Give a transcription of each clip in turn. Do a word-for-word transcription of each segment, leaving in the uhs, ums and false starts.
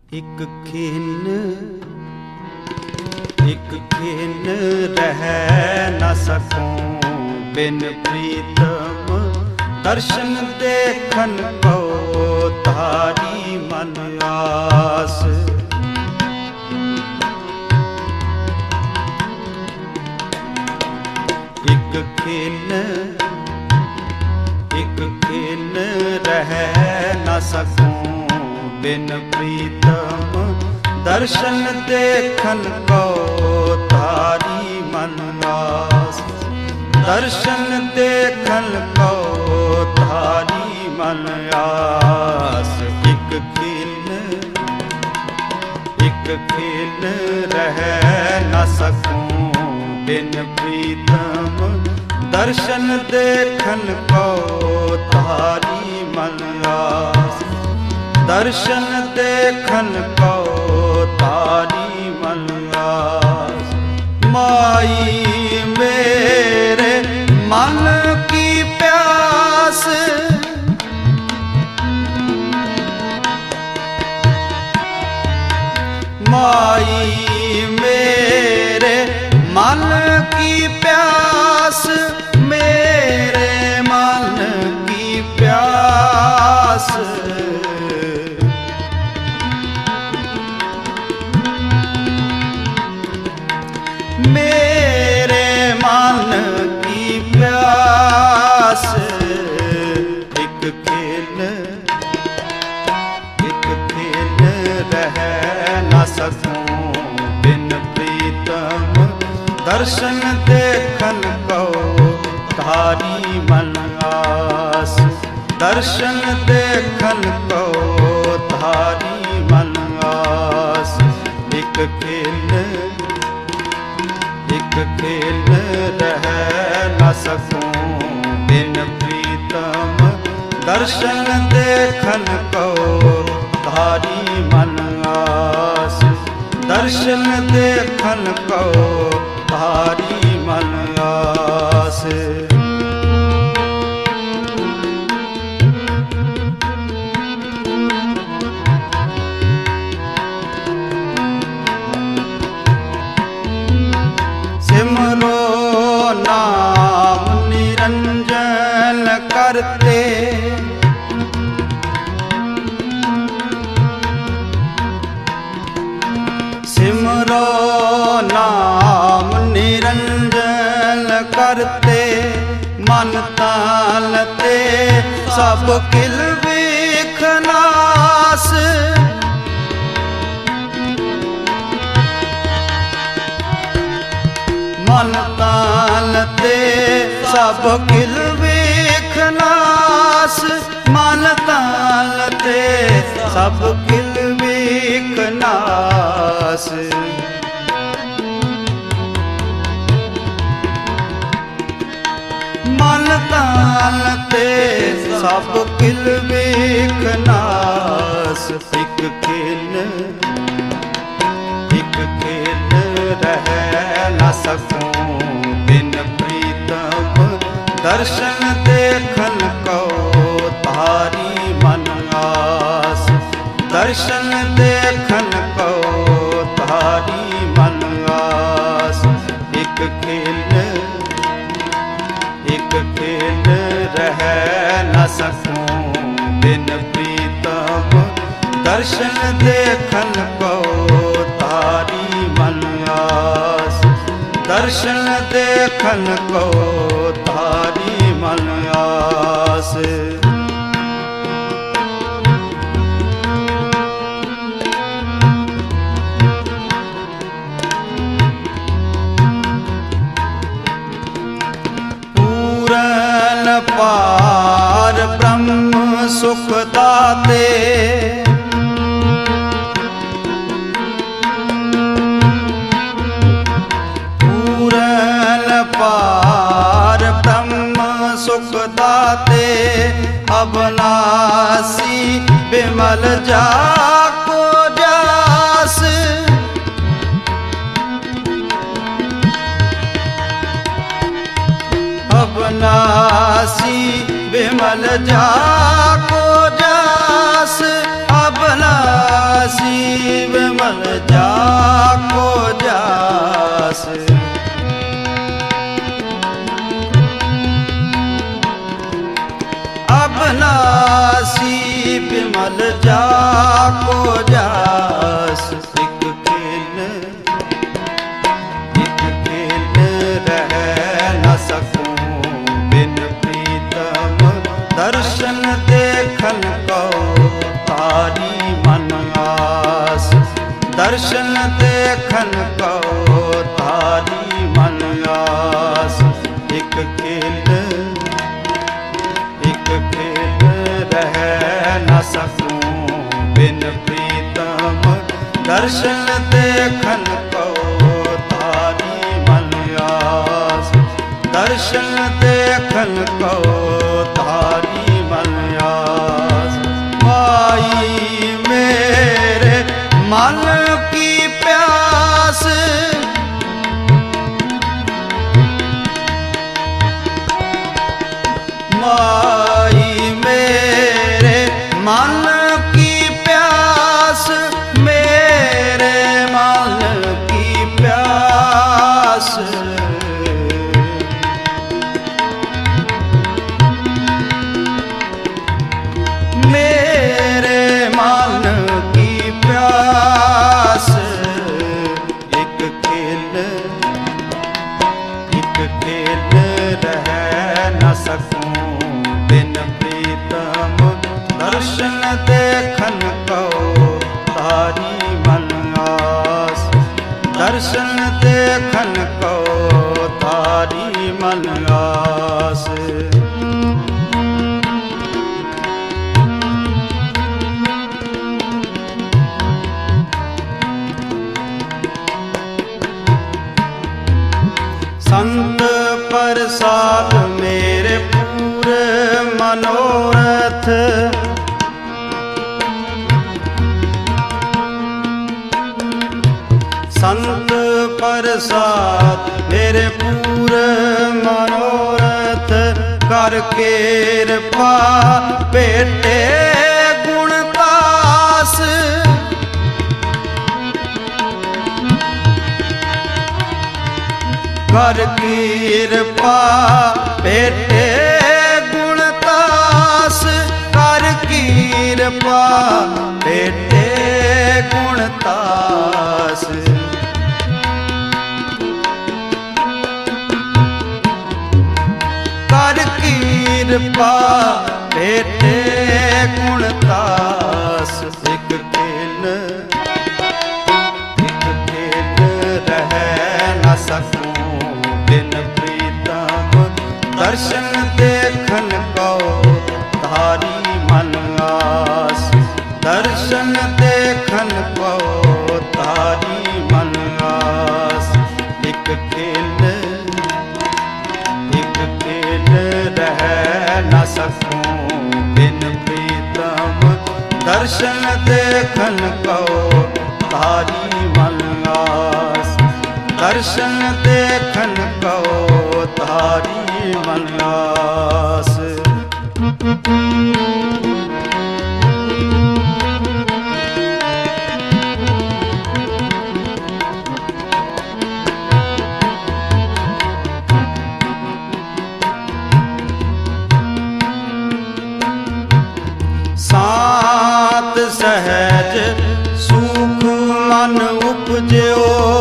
एक खिन एक खिन रह न सकूं बिन प्रीतम, दर्शन देखन को तारी मन आस। एक खिन एक खिन रह न सकूं बिन प्रीतम, दर्शन देखन को तारी मन आस। दर्शन देखन को तारी मन आस। एक खिन एक खिन रह न सकूं बिन प्रीतम, दर्शन देखन को तारी मन आस। दर्शन देखन को तारी मन आस। माई मेरे मन की प्यास, माई मेरे मन की प्यास, मेरे मन की प्यास। मेरे मन की प्यास। एक खिन एक खिन रह न सकूं बिन प्रीतम, दर्शन देखन को तारी मन आस। दर्शन देखन को तारी मन आस। एक खिन एक खिन रह न सकूं बिन प्रीतम, दर्शन देखन को तारी मन आस। दर्शन देखन को तारी मन आस। सिमरो नाम निरंजन करते, सिमरो नाम निरंजन करते, मन तालते सब किल बिख नास। मन तालते सब किल बिख नास। मन तालते सब किल बिख नास। मन तालते सब किल बिख नास। एक खिन एक खिन रह न सकूं बिन प्रीतम, दर्शन देखन को तारी मन आस। दर्शन देखन को तारी मन आस। एक खिन एक खिन रह न सकूं बिन प्रीतम, दर्शन देखन को तारी मन आस। दर्शन देखन को तारी मन आस। पूरन पार ब्रह्म सुख दाते, पार ब्रह्म सुख दाते, अबनासी बिमल जाको जास। अबनासी बिमल जाको जास। अबनासी बिमल जाको जास। अबनासी बिमल जाको जास। एक खेल एक खेल रह न सकूं बिन प्रीतम, दर्शन देखन को तारी मन आस। दर्शन देखन को तारी मन आस। एक खेल एक खेल रह न सकूं बिन प्रीतम, दर्शन देखन को तारी मन आस। दर्शन देखन को तारी मन आस। माई मेरे मन की प्यास, माई मेरे मन की प्यास, मेरे मन की प्यास। मेरे मन की प्यास। एक खेल एक खेल रह न सकूं बिन प्रीतम, दर्शन देखन को तारी मन आस। दर्शन देखन को तारी मन आस। संत प्रसाद मेरे पूरे मनोरथ, संत प्रसाद मेरे पूरे मनोरथ, कर कृपा बेटे गुणदास। कर कृपा बेटे गुणदास। कर कृपा बेटे गुणदास। कर कृपा बेटे गुणदास। एक खेल एक खेल रह न सकूं बिन प्रीतम, दर्शन देखन को तारी मन आस। दर्शन देखन को तारी मन आस। एक खेल एक खेल रह न सकूं बिन प्रीतम, दर्शन देखन को तारी मन आस। दर्शन देखन को तारी मन आस। सात सहज सुख मन उपजो,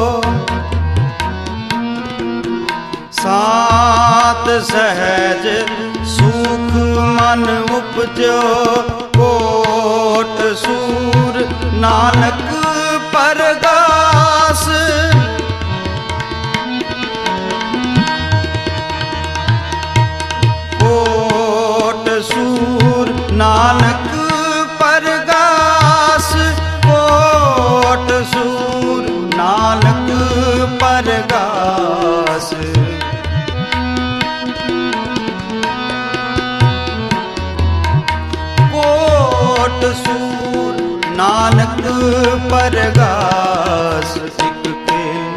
सात सहज सुख मन उपजो। कोट सूर नानक परगास। कोट सूर नानक परगास। कोट सूर नानक परगास। कोट सूर नानक परगास। एक खेल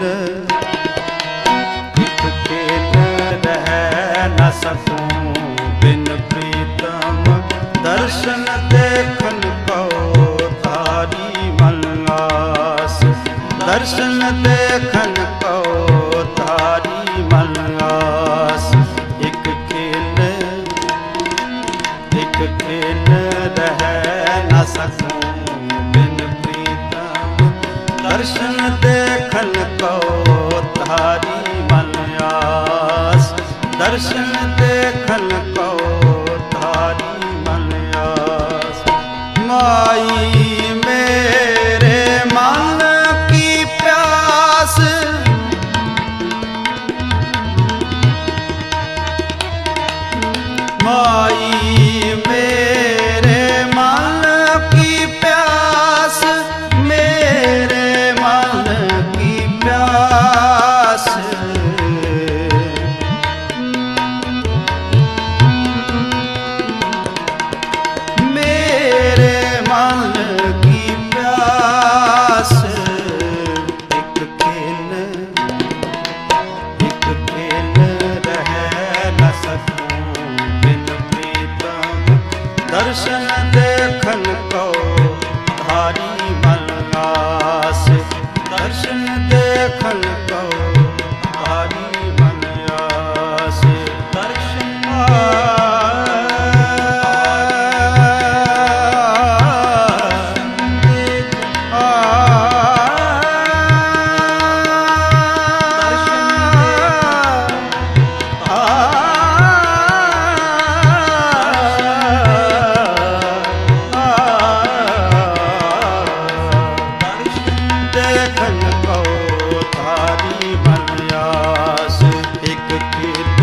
एक खेल रह न सकूं बिन प्रीतम, दर्शन देखन को तारी मन आस। दर्शन देखन को तारी मन आस। एक खेल एक खेल रह न सकूं बिन प्रीतम। दर्शन देखन को तारी मन आस। दर्शन देखन को तारी मन आस। माई मेरे मन की प्यास, माई मेरे मन की प्यास, मेरे मन की प्यास। मेरे मन की प्यास। एक खेल एक खेल रह न सकूं बिन प्रीतम। दर्शन देखन को तारी मन आस। दर्शन देखन को तारी मन आस। दर्शन देखन को तारी मन आस। एक खेल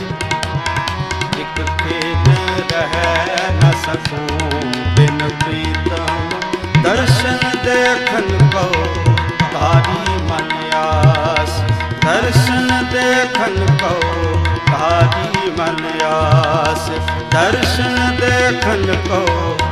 एक खेल रह न सकूं बिन प्रीतम। दर्शन देखन को तारी मन आस। दर्शन देखन को तारी मन आस। दर्शन देखन को